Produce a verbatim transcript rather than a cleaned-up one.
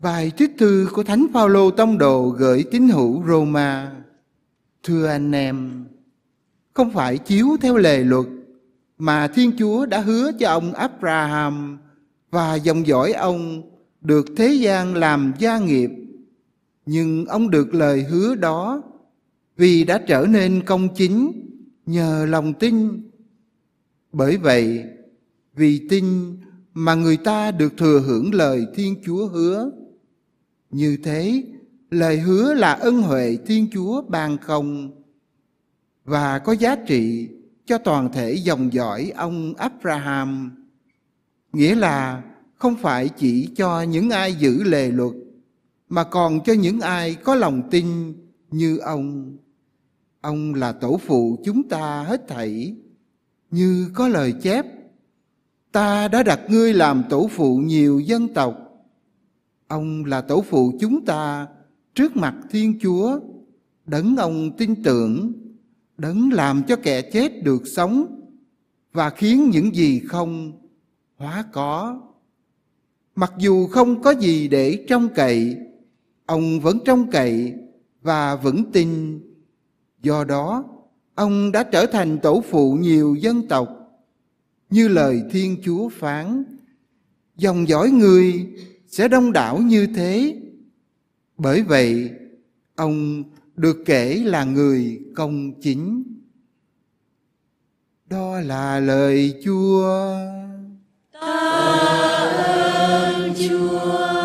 Bài trích thư của Thánh Phaolô Tông đồ gửi tín hữu Roma. Thưa anh em, không phải chiếu theo lề luật mà Thiên Chúa đã hứa cho ông Abraham và dòng dõi ông được thế gian làm gia nghiệp, nhưng ông được lời hứa đó vì đã trở nên công chính nhờ lòng tin. Bởi vậy, vì tin mà người ta được thừa hưởng lời Thiên Chúa hứa. Như thế, lời hứa là ân huệ Thiên Chúa ban không và có giá trị cho toàn thể dòng dõi ông Abraham. Nghĩa là không phải chỉ cho những ai giữ lề luật, mà còn cho những ai có lòng tin như ông. Ông là tổ phụ chúng ta hết thảy, như có lời chép: ta đã đặt ngươi làm tổ phụ nhiều dân tộc. Ông là tổ phụ chúng ta trước mặt Thiên Chúa, đấng ông tin tưởng, đấng làm cho kẻ chết được sống và khiến những gì không hóa có. Mặc dù không có gì để trông cậy, ông vẫn trông cậy và vững tin. Do đó, ông đã trở thành tổ phụ nhiều dân tộc, như lời Thiên Chúa phán: dòng dõi người sẽ đông đảo như thế. Bởi vậy, ông được kể là người công chính. Đó là lời Chúa. Ta ơn Chúa.